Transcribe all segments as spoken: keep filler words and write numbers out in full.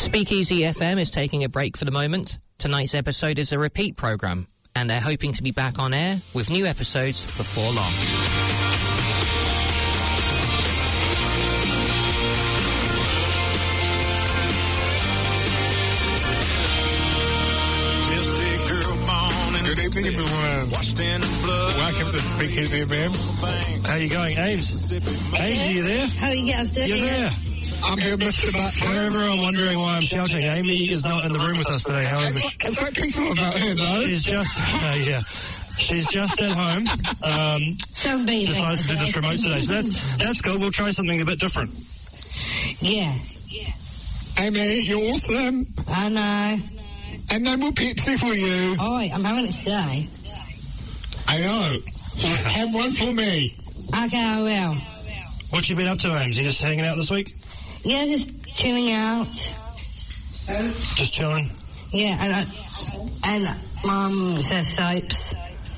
Speakeasy F M is taking a break for the moment. Tonight's episode is a repeat programme, and they're hoping to be back on air with new episodes before long. Good evening, everyone. Welcome to Speakeasy F M. How are you going, Ames? Ames, are you there? How are you getting upstairs? You're there. I'm here, Mister Butt. For everyone wondering why I'm shouting, Amy is not in the room with us today. However, It's like peaceful about her, no? she's just, uh, yeah, she's just at home. Um, So busy. decided to do this remote today, so that's that's good. We'll try something a bit different. Yeah. Amy, you're awesome. I know. And no more Pepsi for you. Oi, I'm having it today. I know. Have one for me. Okay, I will. What you been up to, Ames? You just hanging out this week? Yeah, just chilling out. Just chilling? Yeah, and uh, and Mum says soaps.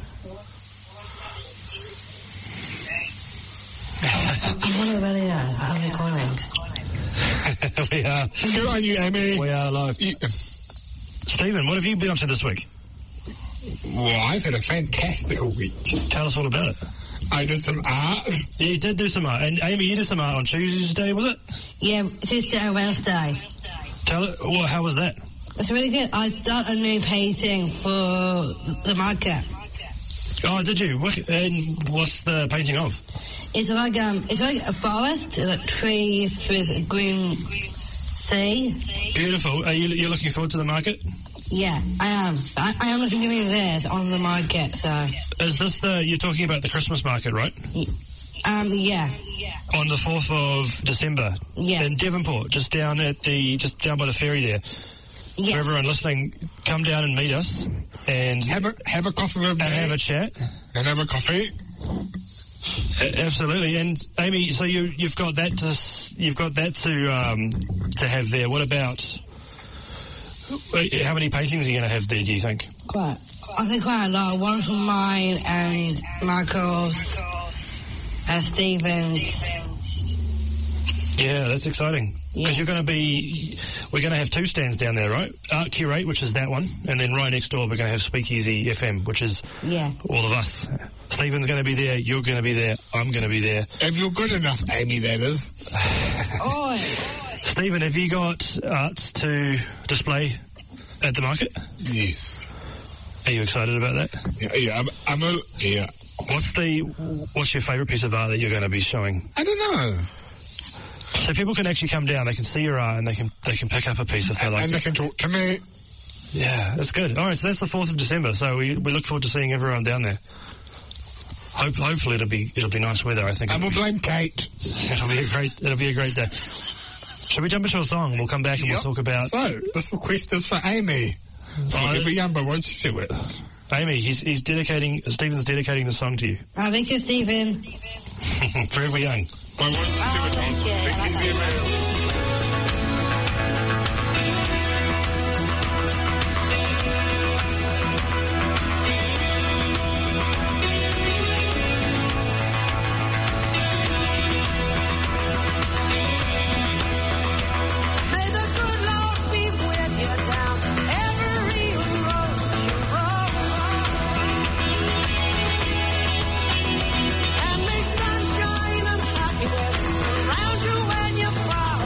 I want to really know. I'm recording. we are. Good on you, Amy. We are live. You, Stephen, what have you been up to this week? well, I've had a fantastical week. Tell us all about it. I did some art. Yeah, you did do some art. And Amy, you did some art on Tuesday, was it? Yeah, Tuesday and Wednesday. Tell it. Well, how was that? It's really good. I start a new painting for the market. Oh, did you? What, and what's the painting of? It's like um, it's like a forest, like trees with a green sea. Beautiful. Are you you're looking forward to the market? Yeah, I am. I, I am looking to be there on the market. So, Is this the you're talking about the Christmas market, right? um, yeah, On the fourth of December. Yeah. In Devonport, just down at the just down by the ferry there. yeah. For everyone listening, come down and meet us and Have a, have a coffee with me. and have a chat. And have a coffee. A- Absolutely. And Amy, so you you've got that to s- you've got that to um, to have there. What about how many paintings are you going to have there? Do you think? Quite. I think quite a lot. One from mine and Michael's and Stephen's. Yeah, that's exciting. Because Yeah. you're going to be, we're going to have two stands down there, right? Art Curate, which is that one, and then right next door we're going to have Speakeasy F M, which is Yeah. all of us. Stephen's going to be there, you're going to be there, I'm going to be there. If you're good enough, Amy, that is. Oi. Stephen, have you got art to display at the market? Yes. Are you excited about that? Yeah, yeah, I'm, I'm a, yeah. What's the, what's your favourite piece of art that you're going to be showing? I don't know. So people can actually come down, they can see your art, and they can they can pick up a piece if they And, like and they it. can talk to me. Yeah, that's good. All right, so that's the fourth of December. So we we look forward to seeing everyone down there. Hope hopefully it'll be it'll be nice weather. I think I it'll will be, blame Kate. it'll be a great it'll be a great day. Should we jump into a song? We'll come back and Yep. we'll talk about So, this request is for Amy. For Oh, every number, won't you do it? Amy. He's he's dedicating Stephen's dedicating the song to you. I think it's Stephen. Forever Young. Why won't you do it? thank you. Speakeasy F M. May the good Lord be with you down every road you roll. And may sunshine and happiness surround you when you fall.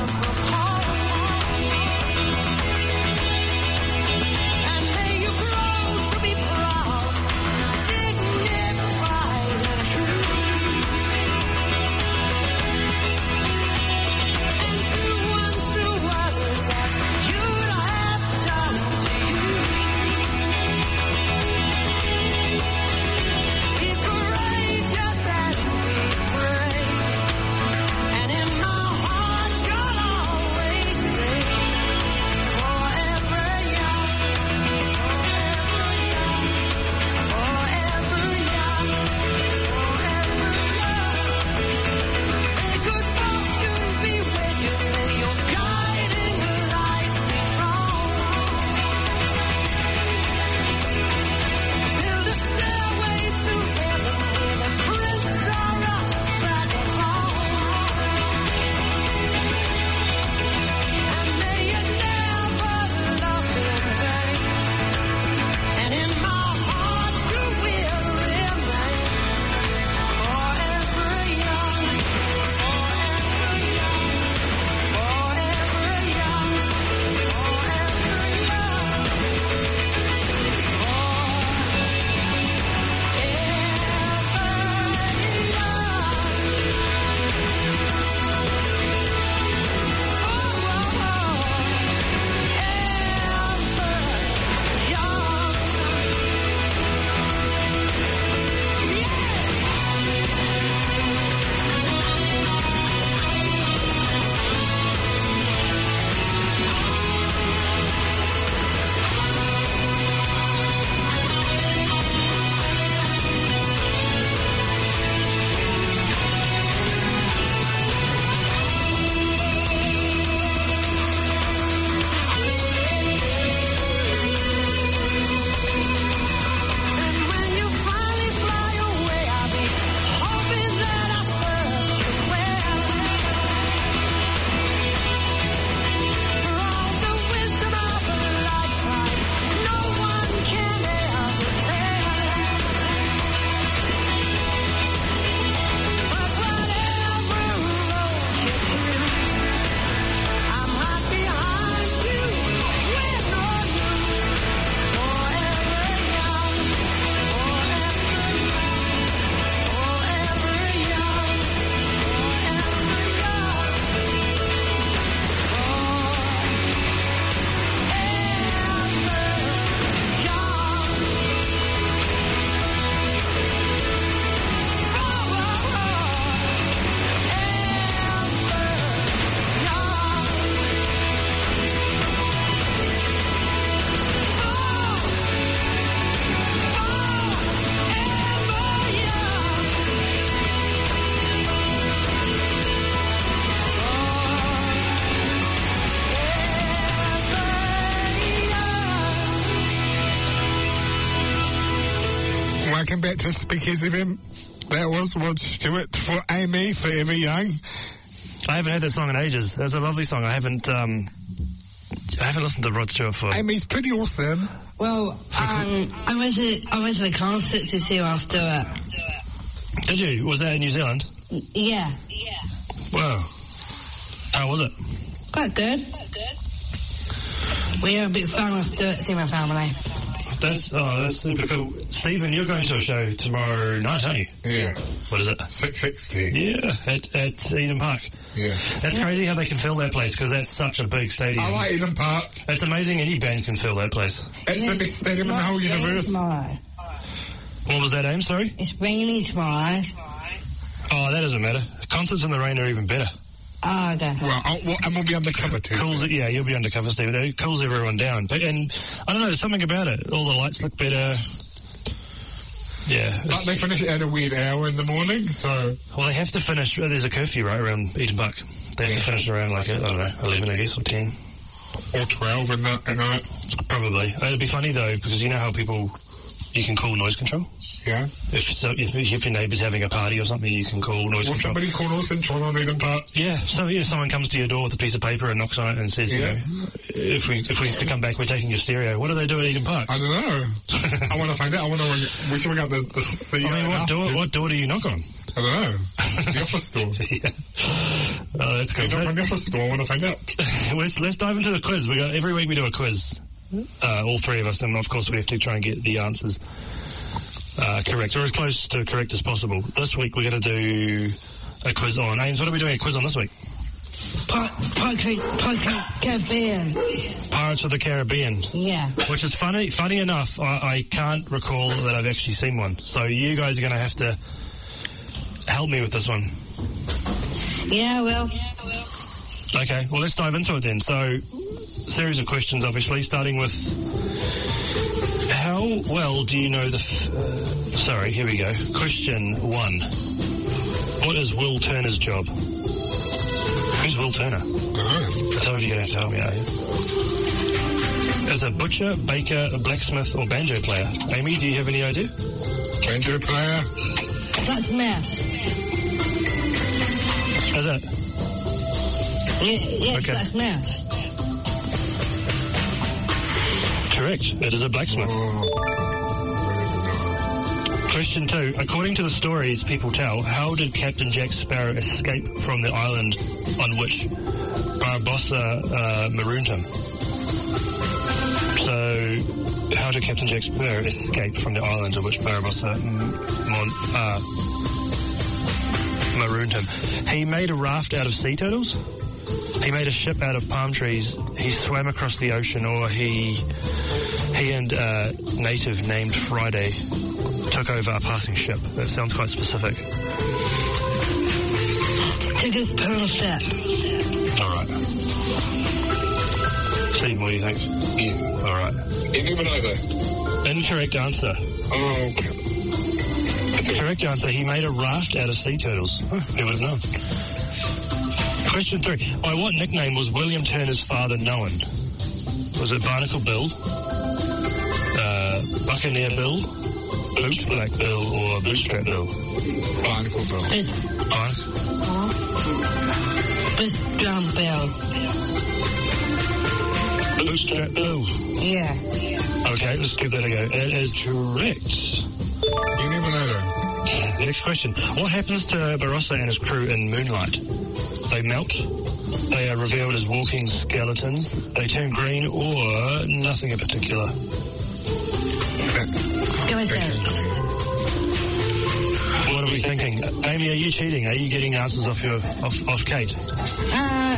Welcome back to Speakeasy F M. That was Rod Stewart for Amy, Forever Young. I haven't heard that song in ages. It's a lovely song. I haven't um, I haven't listened to Rod Stewart for... Amy's pretty awesome. Well, um, I went to I went to the concert to see Rod Stewart. Did you? Was that in New Zealand? Yeah. Wow. How was it? Quite good. Quite good. We are a big fan of Stewart, see my family. That's oh, that's super cool. Stephen, you're going to a show tomorrow night, aren't you? Yeah. What is it? six sixty. Yeah, at, at Eden Park. Yeah. That's crazy how they can fill that place, because that's such a big stadium. I like Eden Park. It's amazing any band can fill that place. It's Yeah, the best stadium in the it's whole raining universe. Tomorrow. What was that, Aim? Sorry? It's raining tomorrow. Oh, that doesn't matter. Concerts in the rain are even better. Oh, okay. Well, I'll, well, and we'll be undercover too. Cools it, yeah, you'll be undercover, Stephen. It cools everyone down. But, and I don't know, there's something about it. All the lights look better. Yeah. But they finish at a weird hour in the morning, so... Well, they have to finish. There's a curfew right around Eden Park. They have to finish around like I don't know, eleven, I guess, or ten, Or twelve in the, at night. probably. It'd be funny though, because you know how people you can call noise control. Yeah. If so, if, if your neighbour's having a party or something, you can call noise Well, control. somebody called us in Toronto Eden Park. Yeah, so yeah, someone comes to your door with a piece of paper and knocks on it and says, Yeah. you know, if we if we have to come back, we're taking your stereo. What do they do at Eden Park? I don't know. I want to find out. I want to. We should ring up the, the C E O. I mean, and what ask door, him. what door do you knock on? I don't know. The office store. Yeah. Oh, that's cool. You knock on the office store. I want to find out. let's, let's dive into the quiz. We got every week we do a quiz, uh, all three of us, and of course we have to try and get the answers uh, correct, or as close to correct as possible. This week we're going to do a quiz on Ames. What are we doing a quiz on this week? Podcast Caribbean. Pirates of the Caribbean. Yeah. Which is funny. Funny enough, I, I can't recall that I've actually seen one. So you guys are going to have to help me with this one. Yeah, well. Okay, well, let's dive into it then. So, series of questions, obviously, starting with how well do you know the... F- uh, sorry, here we go. Question one. What is Will Turner's job? Who's Will Turner? I don't know. I told you you'd have to help me out here. As a butcher, baker, a blacksmith, or banjo player? Amy, do you have any idea? Banjo player. That's math. How's that? Yeah, yes, Okay. that's math. Correct. It is a blacksmith. Question two. According to the stories people tell, how did Captain Jack Sparrow escape from the island on which Barbossa uh, marooned him? So, how did Captain Jack Sparrow escape from the island on which Barbossa m- mon- uh, marooned him? He made a raft out of sea turtles. He made a ship out of palm trees. He swam across the ocean, or he he and a native named Friday took over a passing ship. That sounds quite specific. Took a pearl ship. All right. Steve, what do you think? Yes. All right. Illuminati. Incorrect answer. Oh, okay. Correct answer. He made a raft out of sea turtles. Huh, who would have known? Question three. By what nickname was William Turner's father known? Was it Barnacle Bill, uh, Buccaneer Bill, Boot Black Bill, or Bootstrap Bill? Barnacle Bill. It's, Alright. it's drum bell. Bootstrap Bill. Yeah. Okay, let's give that a go. It is correct. Illuminati. Next question. What happens to Barossa and his crew in Moonlight? They melt. They are revealed as walking skeletons. They turn green, or nothing in particular. Skeletons. What are we thinking? Amy, are you cheating? Are you getting answers off your off, off Kate? Uh,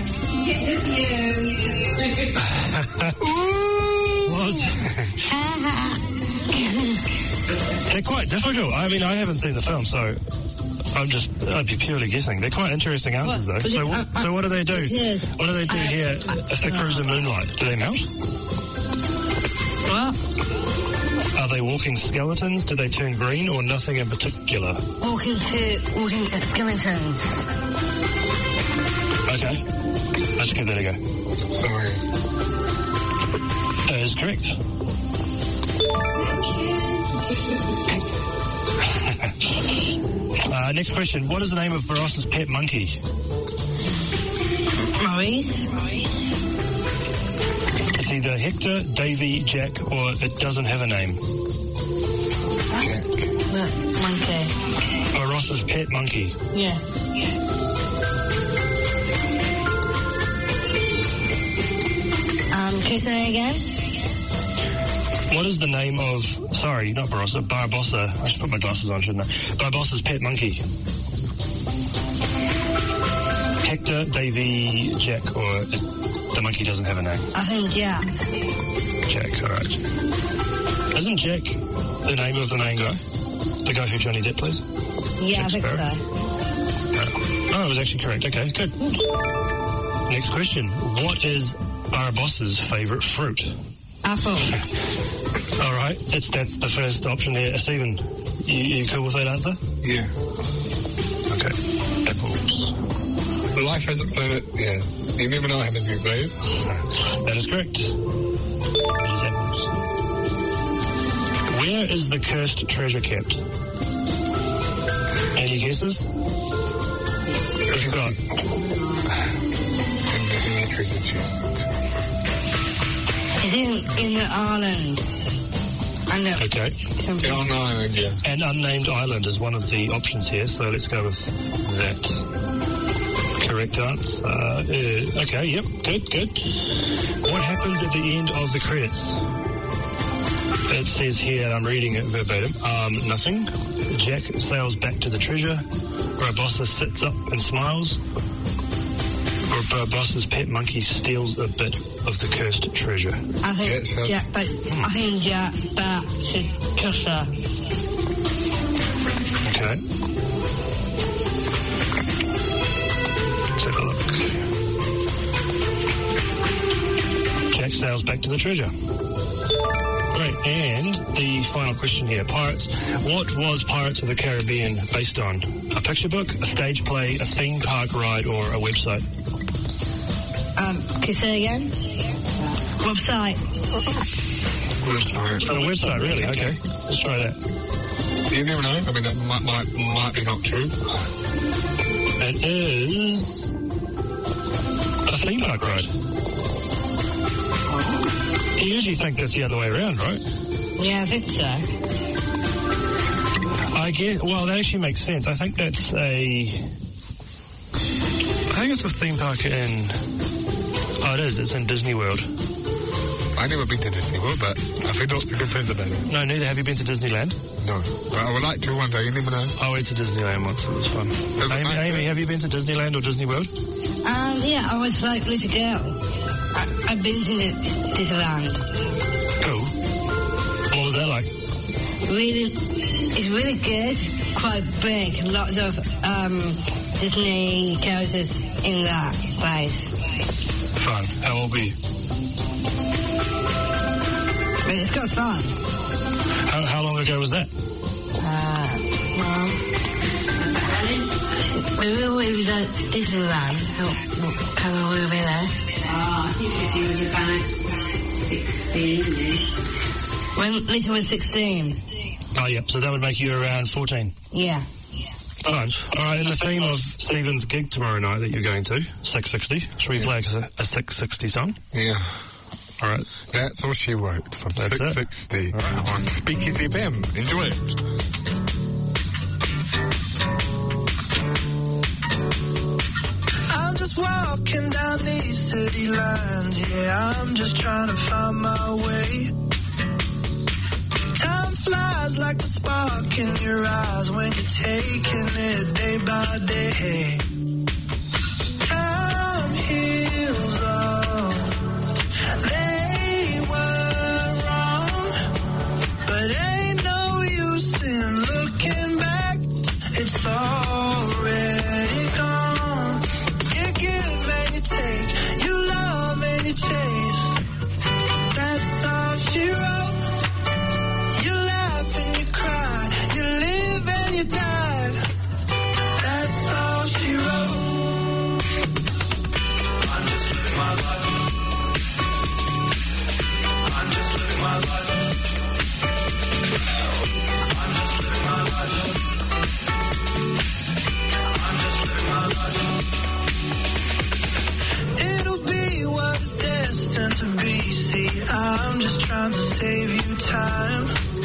What? They're quite difficult. I mean, I haven't seen the film, so I'm just, I'd be purely guessing. They're quite interesting answers, though. So, what- so what do they do? Yes. What do they do here if the crew's in Moonlight? Do they melt? what? Are they walking skeletons? Do they turn green, or nothing in particular? Walking to, walking at skeletons. Okay. Let's give that a go. Sorry. That is correct. Uh, next question. What is the name of Barossa's pet monkey? Maurice? It's either Hector, Davy, Jack, or it doesn't have a name. Jack. Look, monkey. Barossa's pet monkey. Yeah. Um, can you say it again? What is the name of... Sorry, not Barossa. Barbossa. I should put my glasses on, shouldn't I? Barbossa's pet monkey. Hector, Davy, Jack, or it, the monkey doesn't have a name. I think Jack. Jack, all right. Isn't Jack the name of the main guy? The guy who Johnny Depp plays? Yeah, Jack I think Sparrow? so. Oh, it was actually correct. Okay, good. Next question. What is Barbossa's favourite fruit? Apple. All right, it's, that's the first option here. Stephen, you, you cool with that answer? Yeah. Okay. Apples. Life hasn't thrown it. Yeah. You never know what happens these days. That is correct. It is apples. Where is the cursed treasure kept? Any guesses? What have you got? In the hidden treasure chest. It's in, in the island. I know. Okay. Something. On Island, yeah. An unnamed island is one of the options here, so let's go with that. Correct answer. Uh, uh, okay, yep, good, good. What happens at the end of the credits? It says here, and I'm reading it verbatim, um, nothing. Jack sails back to the treasure. Barbossa sits up and smiles. Or Barbossa's pet monkey steals a bit of the cursed treasure. I think Yeah, so- Jack, but I think Jack back to Tusher. Okay. Let's have a look. Jack sails back to the treasure. Great. And the final question here. Pirates. What was Pirates of the Caribbean based on? A picture book, a stage play, a theme park ride, or a website? Um, can you say it again? Website. Website. A website, really? Okay. Let's try that. You never know. I mean, that might, might, might be not true. It is a theme park ride. You usually think that's the other way around, right? Yeah, I think so. I get. Well, that actually makes sense. I think that's a. I think it's a theme park in. Oh, it is. It's in Disney World. I've never been to Disney World, but I've heard lots of good friends about it. No, neither. Have you been to Disneyland? No. But I would like to one day. You never know. I went to Disneyland once. It was fun. Was it Amy, nice, Amy, eh? have you been to Disneyland or Disney World? Um, yeah, I was like little girl. I, I've been to the, Disneyland. Cool. What was that like? Really, it's really good. Quite big. Lots of um, Disney characters in that place. Fun. How old were you? But it's got fun. How, how long ago was that? Uh, well, we were with the Disneyland. How, how long were we there? Oh, I think he was about sixteen. When Lisa was sixteen. Oh, yeah. So that would make you around fourteen. Yeah. Fine. All right. In the theme of Stephen's gig tomorrow night that you're going to, six sixty, should we Yeah. play a, a six sixty song? Yeah. All right. That's all she wrote from That's six it. sixty on Speakeasy F M. Enjoy it. I'm just walking down these city lines, yeah, I'm just trying to find my way. Time flies like the spark in your eyes when you're taking it day by day. Time heals all. They were wrong, but ain't no use in looking back. It's already gone. You give and you take, you love and you chase. That's all she wrote. You laugh and you cry, you live and you die. That's all she wrote. to be. See, I'm just trying to save you time.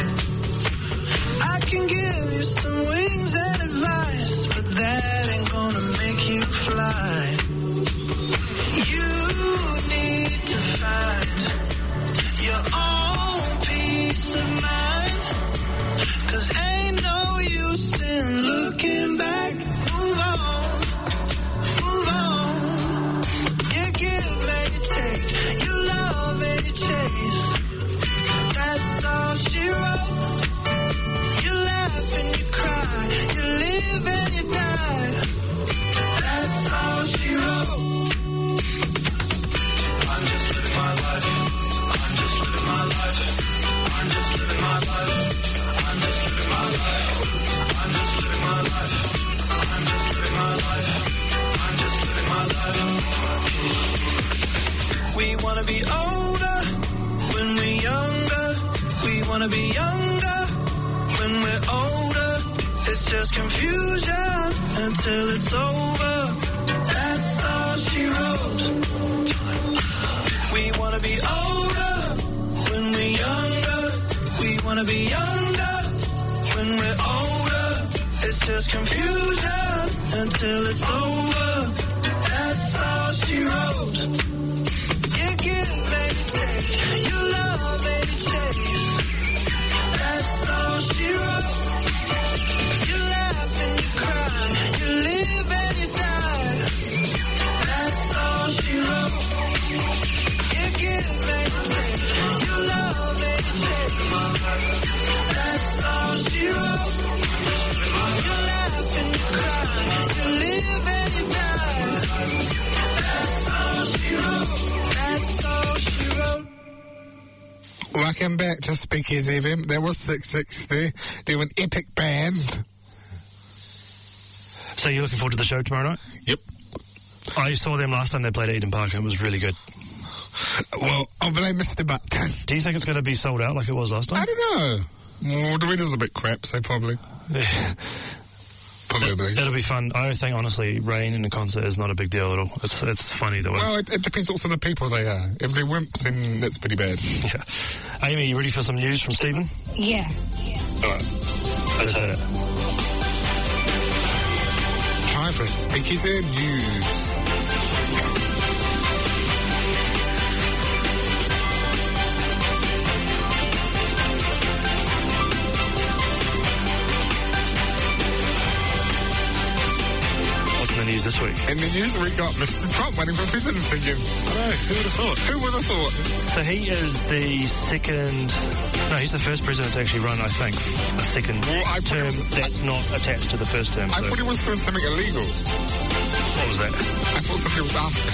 I can give you some wings and advice, but that ain't gonna make you fly. You need to find your own peace of mind, 'cause ain't no use in looking back. Move on, move on. You give and you take, you love and you chase. That's all she wrote. You laugh and you cry, you live and you die. That's all she wrote. I'm just living my life. I'm just living my life. I'm just living my life. I'm just living my life. I'm just living my life. I'm just living my life. I'm just living my life. We wanna be older when we're younger. We wanna be younger when we're older. It's just confusion until it's over. That's all she wrote. We wanna be older when we're younger. We wanna be younger when we're older. It's just confusion until it's over. That's all she wrote. You give and you take, you love and you chase. That's all she wrote. You laugh and you cry, you live and you die. That's all she wrote. You give and you take, you love and you chase. That's all she wrote. You laugh and you cry, you live and you die. That's all she wrote. That's all she wrote. Welcome back to Speakeasy F M. That was six sixty. They're an epic band. So you're looking forward to the show tomorrow night? Yep. I saw them last time they played at Eden Park and it was really good. Well, I'll blame Mister Button. Do you think it's going to be sold out like it was last time? I don't know. Well, the weather's a bit crap, so probably. Probably. It'll be fun. I think, honestly, rain in a concert is not a big deal at all. It's it's funny that way. Well, it, it depends what sort of people they are. If they're wimps, then that's pretty bad. Yeah. Amy, you ready for some news from Stephen? Yeah. All right. Let's hear it. Time for Speakeasy News. In the news this week. In the news, we got Mister Trump running for president again. I know, who would have thought? Who would have thought? So he is the second... No, he's the first president to actually run, I think, a second Well, I term was, that's I, not attached to the first term. I so. thought he was doing something illegal. What was that? I thought something was after.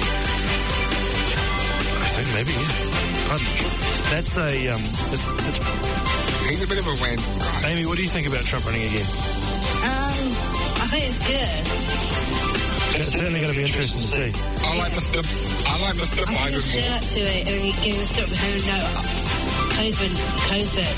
I think maybe, yeah. I'm not sure. That's a... Um, it's, it's... He's a bit of a random guy. Amy, what do you think about Trump running again? Um, I think it's good. It's certainly going to be interesting to see. I like Mister I like Mister I'm going Biden to more. share to it and give a stop who know COVID. COVID.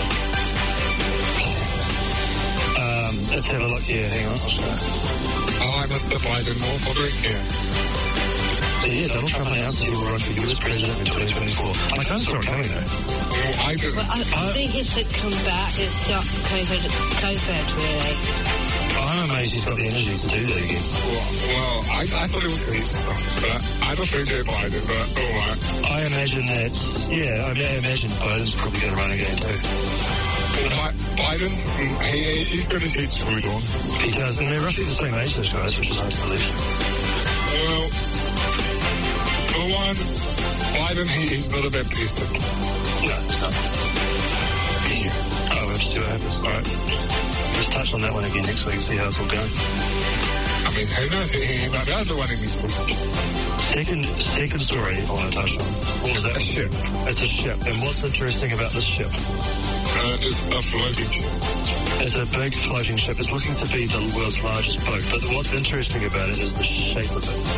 Um, let's have a look here. Hang on. I'll show. I like Mister Biden more, probably. Yeah. So yeah, Donald Trump announced he will run for U S president in twenty twenty-four. I kind of saw it coming though. Well, I didn't. Well, I, I think he should come back and stop COVID, COVID really. I'm amazed he's got the energy to do that again. Well, well I, I thought it was these songs, but I don't think Joe Biden, but all right. I imagine that, yeah, I, mean, I imagine Biden's probably going to run again too. Well, Biden's, he, he's got his head screwed on. He does, and they're roughly the same age, those guys, which is hard to believe. Well, for one, Biden, he, he's not a bad person. No, he's not. Yeah. Oh, we'll just see what happens. All right. Let's touch on that one again next week and see how it's all going. I mean, who knows? He, he might be the one in this one. Second, second story I want to touch on. What was that? A ship. It's a ship. And what's interesting about this ship? Uh, it's a floating ship. It's a big floating ship. It's looking to be the world's largest boat. But what's interesting about it is the shape of it.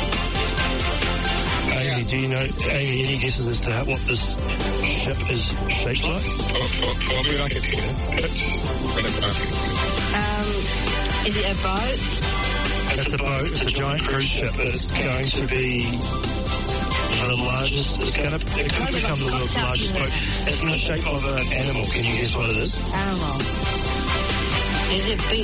Amy, do you know, Amy, any guesses as to how, what this ship is shaped like? Probably like a tennis pitch. Um, is it a boat? It's a boat. It's a giant cruise ship. It's going to be The largest, it's going to, it could become the world's largest boat. It's in the shape of an animal. Can you guess what it is? Animal. Is it big?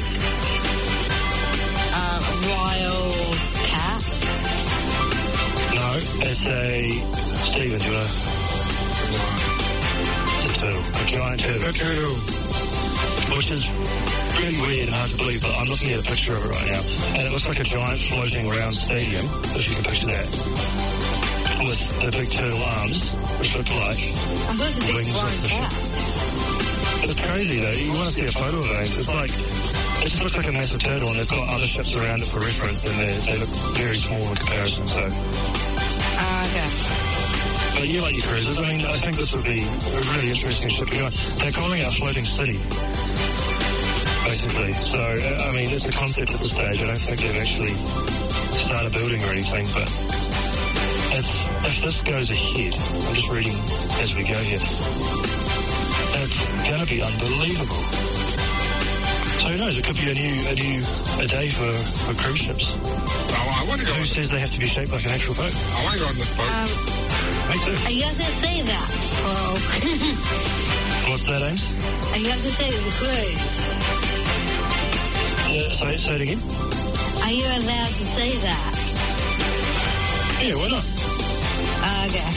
Uh, wild cat? No, it's a, Stephen, do you want to? It's a turtle, a giant turtle. It's a turtle. Which is really weird and hard to believe, but I'm looking at a picture of it right now, and it looks like a giant floating round stadium, if you can picture that, with the big turtle arms, which look like I thought it was a big wings of wild the ship. cat. It's crazy though. You want to see a photo of it? It's like, it just looks like a massive turtle, and they've got other ships around it for reference, and they they look very small in comparison. So, Ah, okay. but you like your cruises. I mean, I think this would be a really interesting ship. You know, they're calling it a floating city, basically. So, uh, I mean, it's a concept at this stage. I don't think they've actually started building or anything, but it's, if this goes ahead, I'm just reading as we go here, it's going to be unbelievable. So who knows? It could be a new a new a day for, for cruise ships. Oh, I want to go. Who On, says they have to be shaped like an actual boat? I want to go on this boat. Um, Me too. are you going to say that? Well, What's that, Ames? are you going to say the cruise? Yeah, say, say it again. Are you allowed to say that? Yeah, why not? Ah, okay.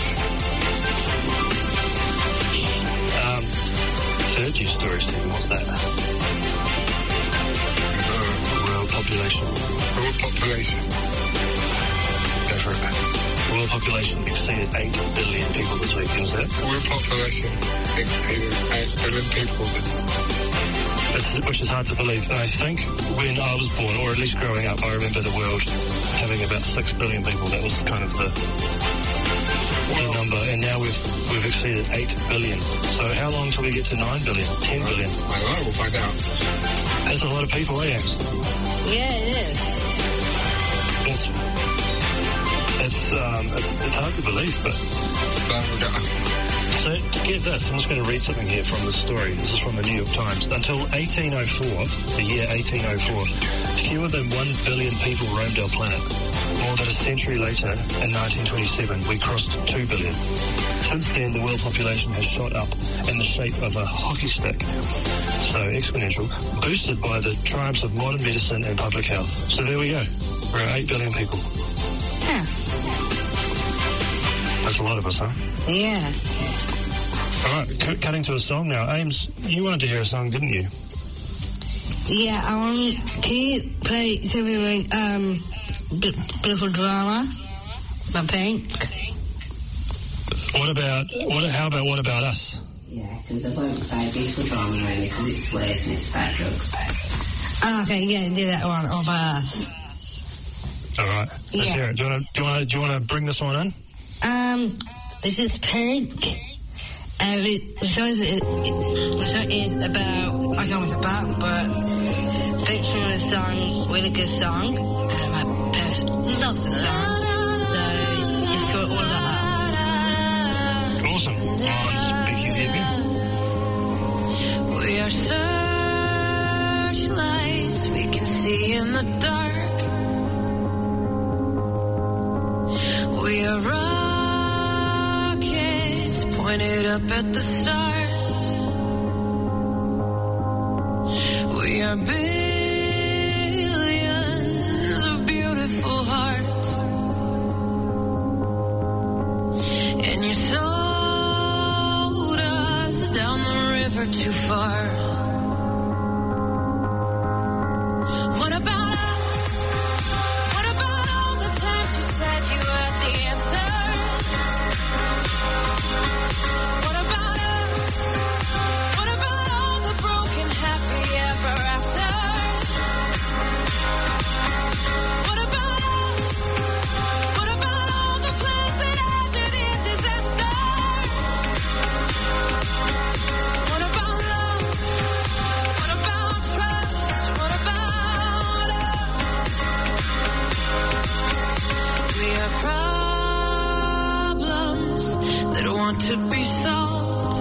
Um, third news story, Stephen. What's that? World population. World population. Go for it. World population exceeded eight billion people this week. Is that? World population exceeded eight billion people. That's, It's, which is hard to believe. And I think when I was born, or at least growing up, I remember the world having about six billion people. That was kind of the, the number. And now we've we've exceeded eight billion. So how long till we get to nine billion, ten billion? I don't know. We'll find out. That's a lot of people, eh, Ames? Yeah, it is. It's, it's, um, it's, it's hard to believe, but... So we got. So, to get this, I'm just going to read something here from the story. This is from the New York Times. Until eighteen oh four, the year eighteen oh four, fewer than one billion people roamed our planet. More than a century later, in nineteen twenty-seven, we crossed two billion. Since then, the world population has shot up in the shape of a hockey stick. So, exponential, boosted by the triumphs of modern medicine and public health. So there we go. We're at eight billion people. Yeah. That's a lot of us, huh? Yeah. All right, c- cutting to a song now. Ames, you wanted to hear a song, didn't you? Yeah, I want. Can you play something like um, B- Beautiful Drama by Pink? What about what? How about what about us? Yeah, because I won't play Beautiful Drama only because it swears and it's bad drugs. Oh, okay, yeah, do that one of us. All right, let's Yeah. hear it. Do you want to do you want to do you want to bring this one in? Um, this is Pink, and it, the song is it, the song is about. I don't know what it's about, but Pink's from the song, really good song, and my parents loves the song, so it's called All About Us. Awesome. On Speakeasy F M. We are searchlights we can see in the dark. We are rockets pointed up at the stars. We are billions of beautiful hearts. And you sold us down the river too far. What about us? What about all the times you said you had the answers? What about us? What about all the broken happy ever after? What about us? What about all the plans that ended in disaster? What about love? What about trust? What about us? We are problems that want to be solved.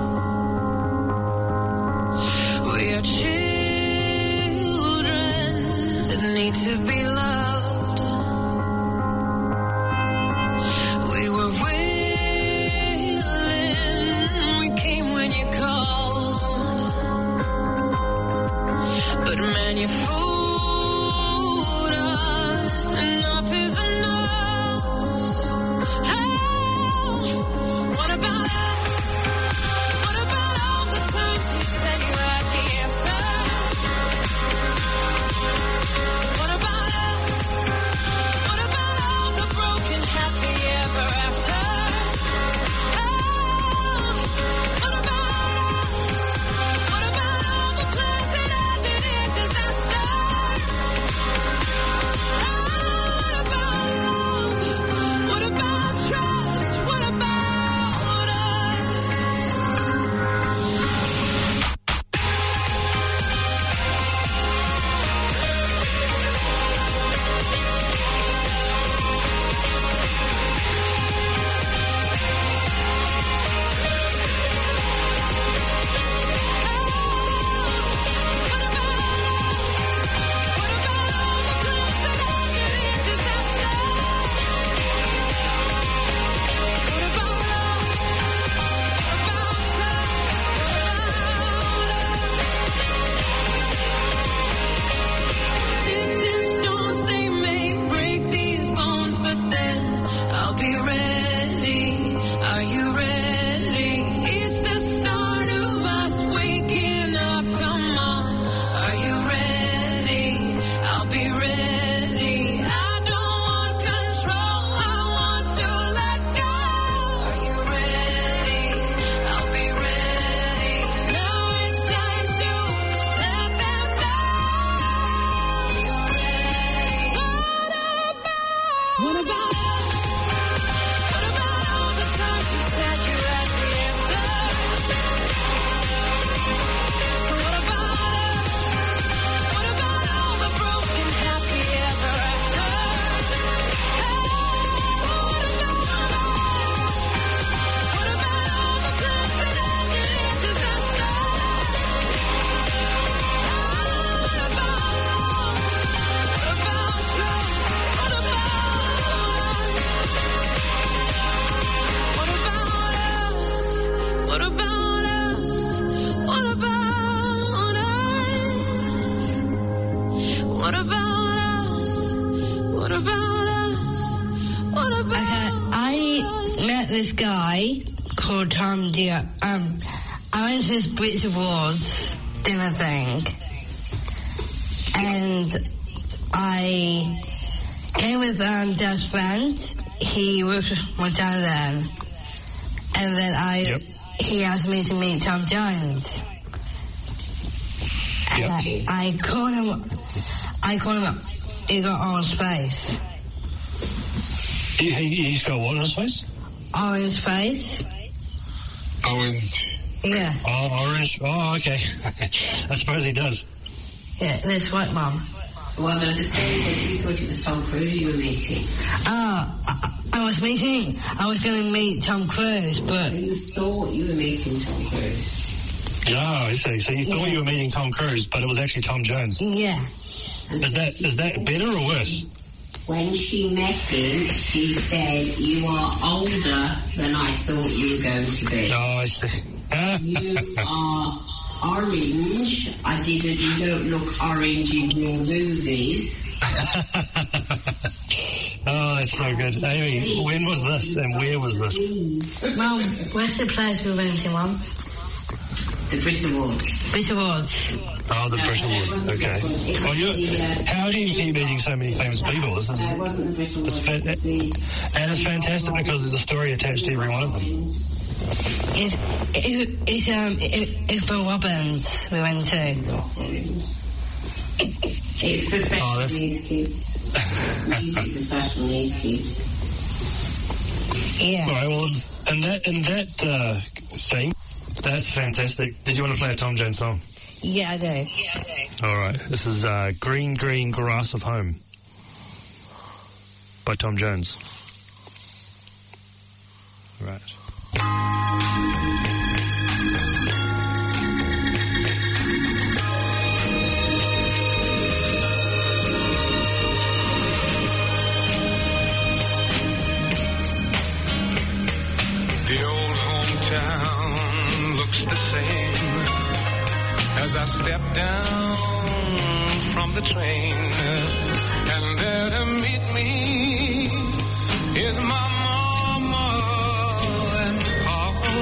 We are children that need to be loved. We were met this guy called Tom Dio. Um, I went to this Brit Awards dinner thing, and I came with um, Dad's friend. He worked with my dad then, and then I Yep. he asked me to meet Tom Jones. And Yep. I, I called him. I called him up. He got orange face. He, he, he's got what on his face? Orange face. Orange. Yeah. Oh, orange. Oh, okay. I suppose he does. Yeah, this white mum. Well, but I just said you thought it was Tom Cruise you were meeting. Oh, I, I was meeting. I was going to meet Tom Cruise, but You thought you were meeting Tom Cruise. Oh, I see. So you thought Yeah. you were meeting Tom Cruise, but it was actually Tom Jones. yeah. And Is that is that better or worse? when she met him, she said, "You are older than I thought you were going to be. Oh, I see. You are orange. I didn't. You don't look orange in your movies." Oh, that's so good. Amy, when was this and where was this? Mum, where's the place we went to, Mum? The Brit Awards. Brit Awards. Oh, the Brit Awards. Okay. Well, you, how do you keep meeting so many famous people? This is, It wasn't the Brit it's Awards. fa- It's the- and it's fantastic because there's a story attached to every one of them. It's, it, it's, um, it, it's for Robbins we went to. It's for special Oh, that's- needs kids. Music for special needs kids. Yeah. All right. Well, in that in that uh, scene, that's fantastic. Did you want to play a Tom Jones song? Yeah, I do. All right. This is uh, "Green Green Grass of Home" by Tom Jones. All right. The old hometown looks the same as I step down from the train, and there to meet me is my mama and papa.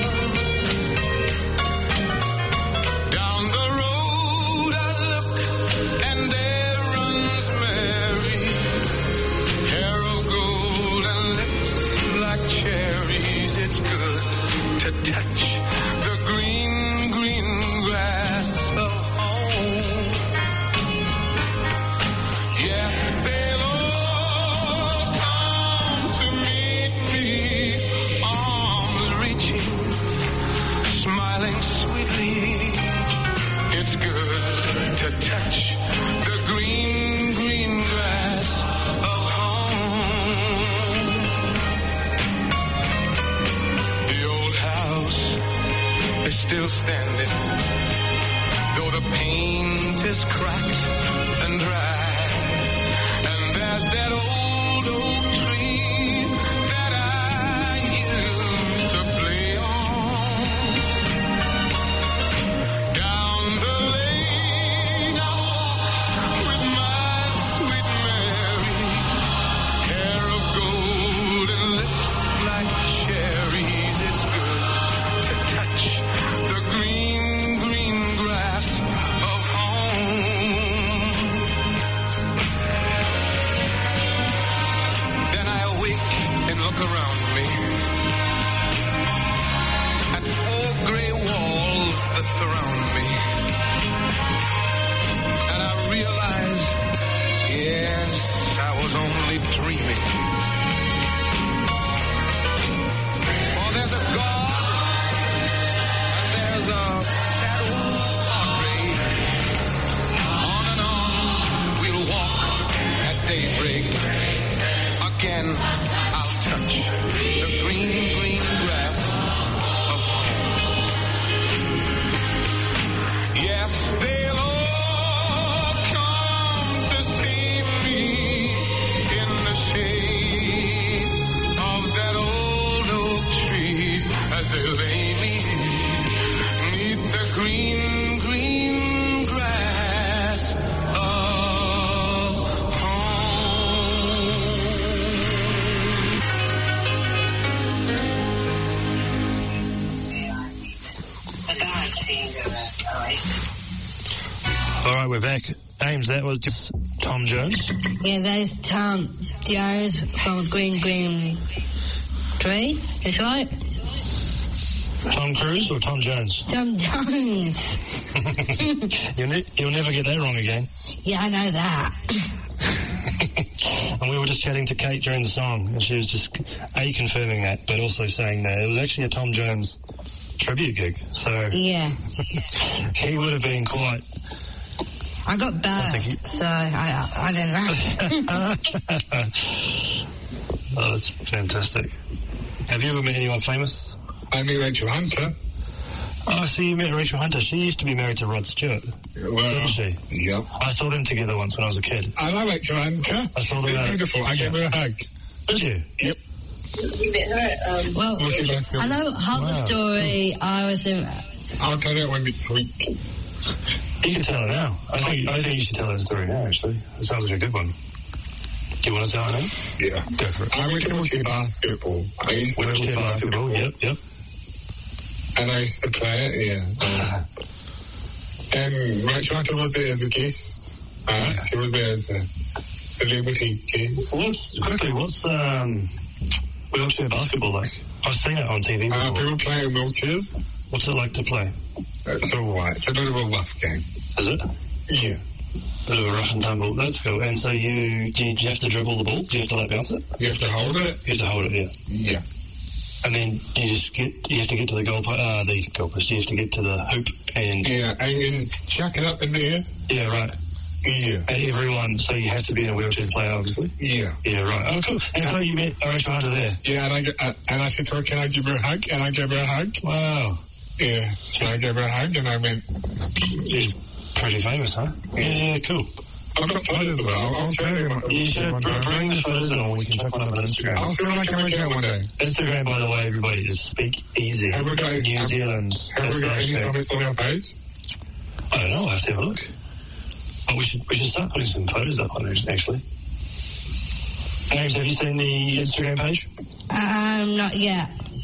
Down the road I look, and there runs Mary, hair of gold and lips like cherries. It's good to touch the green, green grass of home. Yes, they'll all come to meet me, arms reaching, smiling sweetly. It's good to touch the green, green grass of home. The old house is still standing, though the paint is cracked and dry. And there's that old oak tree that I used to play on. Down the lane I walk with my sweet Mary, hair of gold and lips like cherries. It's good to touch the green, green grass of home. Then I awake and look around me at four gray walls that surround me, and I realize, yes, I was only dreaming. For there's a God and there's a sad old portrait. On and on we'll walk at daybreak. Again I'll touch the green, green grass of home. Yes, they'll all come to see me in the shade of that old oak tree as they lay me 'neath the green, All right, we're back. Ames, that was just Tom Jones. Yeah, that's Tom Jones from Green Green Tree. That's right. Tom Cruise or Tom Jones? Tom Jones. you'll, ne- you'll never get that wrong again. Yeah, I know that. And we were just chatting to Kate during the song, and she was just, A, confirming that, but also saying that it was actually a Tom Jones tribute gig. So Yeah. he would have been quite... I got I think he- birth, so I, I don't know. Oh, that's fantastic. Have you ever met anyone famous? I meet Rachel Hunter. Oh, so you met Rachel Hunter. She used to be married to Rod Stewart, Well, didn't she? yeah. I saw them together once when I was a kid. I love Rachel Hunter. I saw them She's out- beautiful. I gave her a hug. Did you? Yep. Well, What's your last name? I know half the Wow. story. I was in... I'll tell you when next week. You can tell her now. I think I think you should tell her the story now, actually. It sounds like a good one. Do you want to tell her now? Yeah. Go for it. I went to watch basketball. I used to Wheelchair watch basketball, yep, yep. And I used to play it, yeah. And Rachel Hunter was there as a guest. Uh, she was there as a celebrity guest. What's, quickly, what's um, wheelchair basketball like? I've seen it on T V before. Uh, people play in wheelchairs. What's it like to play? It's all right. It's a bit of a rough game. Is it? Yeah. Bit of a rough and tumble. That's cool. And so you, do you, do you have to dribble the ball? Do you have to like bounce it? You have to hold it. You have to hold it, yeah. Yeah. And then you just get, you have to get to the goal, uh, the goal post. You have to get to the hoop and... Yeah, and then chuck it up in the air. Yeah, right. Yeah. And everyone, so you have to be in a wheelchair to play, obviously? Yeah. Yeah, right. Oh, cool. And so you met Rachel Hunter there? Yeah, and I, g- uh, and I said to her, can I give her a hug? And I gave her a hug. Wow. Yeah, so I gave her a hug, and I went, He's pretty famous, huh? Yeah, yeah, cool. I've got photos of it. I'll, I'll show you one. You should one br- day. bring the photos along. We can check one up on Instagram. I'll see what I can make out one day. Instagram, by the way, everybody, is Speak Easy. Have we got- New have- Zealand. Have That's we the got any hashtag. comments on our page? I don't know. I have to have a look. But we should we should start putting some photos up on it, actually. James, have you seen the Instagram page? Um, not yet.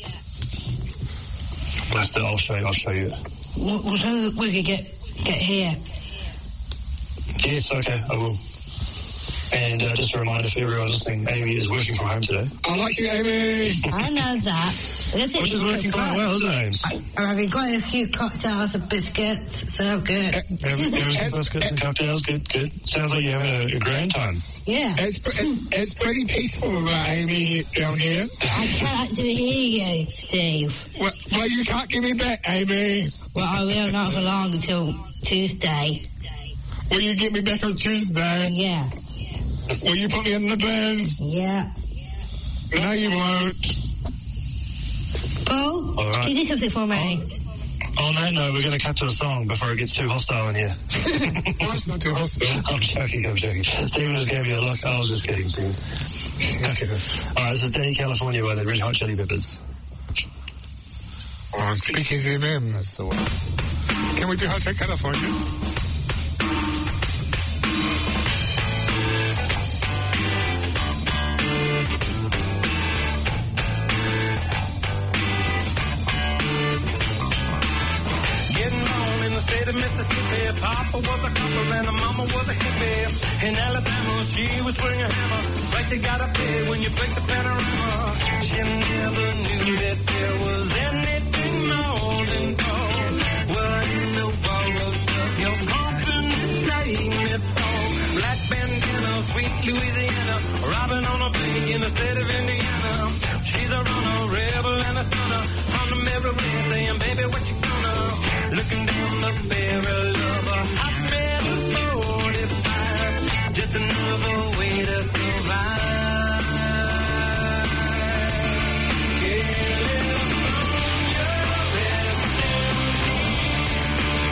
I'll, have to, I'll show you. I'll show you. We'll, we'll see if we could get, get here. Yes, okay, I will. And uh, just a reminder for everyone listening, Amy is working from home today. I like you, Amy. I know that. That's it. Which is working quite well, isn't it, Ames? I'm having quite a few cocktails and biscuits, so good. Having having some biscuits and cocktails, good, good. Sounds like you're having a, a grand time. Yeah. It's, pre- it's pretty peaceful, uh, Amy, down here. I can't actually hear you, Steve. Well, well, you can't give me back, Amy. Well, I will not for long until Tuesday. Will you get me back on Tuesday? Yeah. Will you put me in the bin? Yeah. No, you won't. Paul, All right. can you do something for me? On that note, we're going to cut to a song before it gets too hostile in here. Why it's not too hostile? I'm joking, I'm joking. Stephen just gave me a look. I was just kidding, Stephen. Okay. All right, this is Danny California by the Red Hot Chili Peppers. On Speakeasy F M, that's the one. Can we do Hotel California? State of Mississippi, Papa was a copper and Mama was a hippie. In Alabama, she was swinging a hammer. Price you gotta pay when you break the panorama. She never knew that there was anything more than gold. What in the world does your company take me for? Black bandana, sweet Louisiana, robbing on a bank in the state of Indiana. She's a runner, rebel and a stunner. On the mirror, saying, baby, what you gonna? Looking down the barrel of a hot metal forty-five, just another way to survive. California, rest in peace.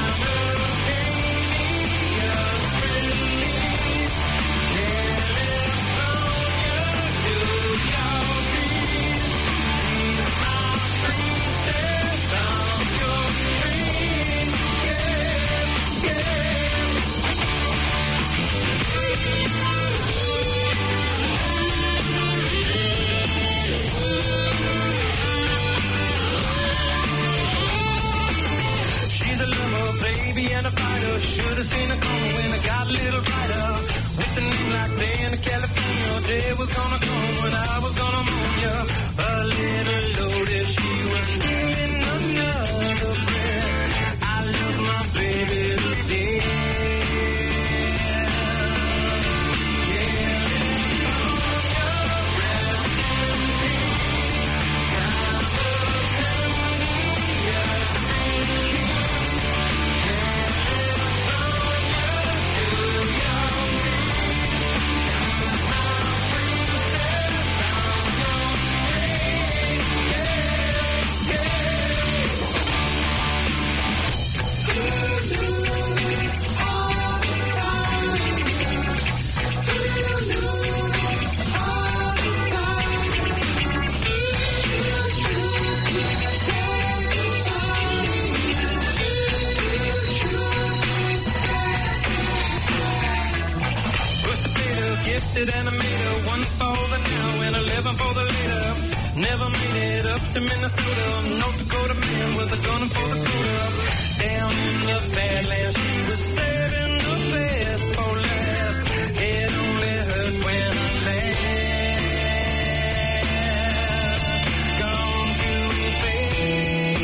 Simultaneous release. California, do your dreams. She's my princess of baby and a fighter. Should have seen it coming when I got a little brighter. With the name like day in California, day was gonna come when I was gonna moan ya. A little loaded, she was stealing another breath. I love my baby today. Gifted animator, one for the now and eleven for the later. Never made it up to Minnesota. North Dakota man with a gun for the quota. Down in the Badlands, she was saving the best for last. It only hurts when I laugh. Gone too fast.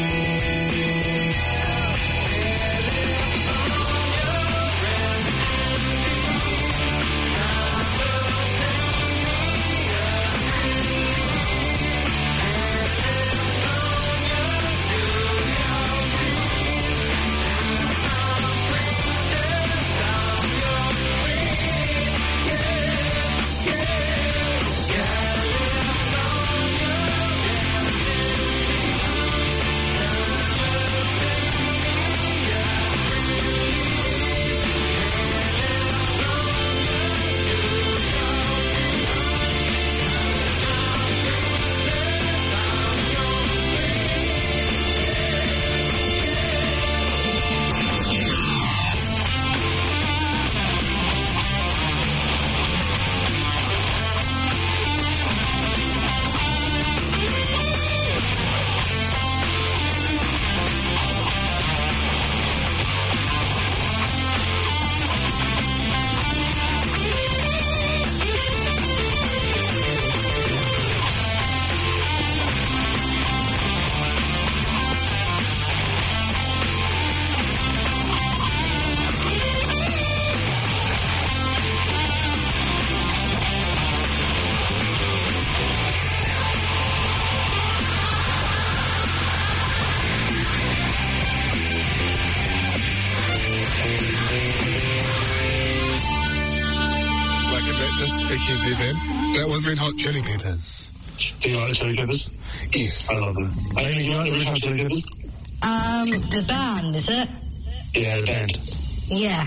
Speakeasy then. That was Red Hot Chili Peppers. Do you like the Chili Peppers? Yes. I love them. Amy, do you like the Red Hot Chili Peppers? Um, the band, is it? Yeah, the band. Yeah.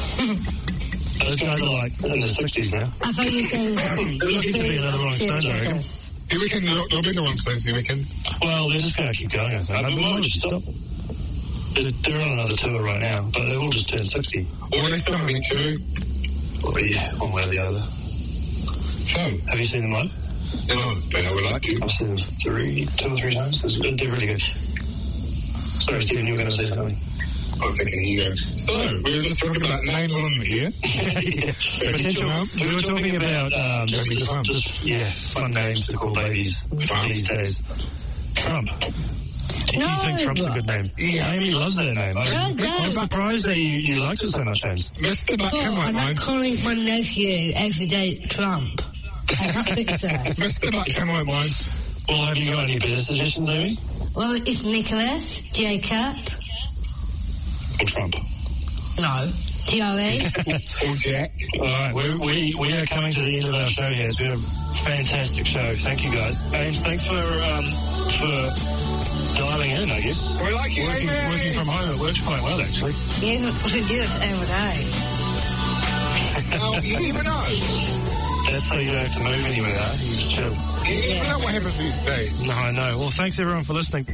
Those guys are like in the sixties now. I thought you said... They're looking to be another Rolling Stones, I reckon. Do you reckon they'll, they'll be the Rolling Stones, do you reckon? Well, they're just going to keep going, I think. I mean, why would you stop? They're, they're on another tour right now, but they've all just turned sixty. Or they still having two? Well, yeah, one way or the other. So, have you seen them live? No, but I would like to. I've seen them three, two or three times. They're really good. Sorry, Stephen, you were going to say something. I was thinking, here you go. So, we were just talking about names on here. yeah. Potential. We were talking about um, just, just, just, yeah, fun names to call babies Trump. These days. Trump. Do you no, think Trump's a good name? Yeah, Amy loves that name. I'm, I'm surprised that you, you liked it so much, James. Mister Buck, oh, come on, I'm not calling my nephew everyday Trump. I don't think so. Mister Buck, come on, mine. Well, have you got any better suggestions, Amy? Well, it's Nicholas, Jacob. Or Trump? No. G O E. Or Jack. All right, we, we, we are coming to the end of our show here. It's been a fantastic show. Thank you, guys. James, thanks for um, for dialing in, I guess. We like you, working, working from home, it works quite well, actually. Yeah, we should do this every day. Oh, you never know. That's so you don't have to move anywhere, huh? You just chill. You never know what happens these days. No, I know. Well, thanks, everyone, for listening.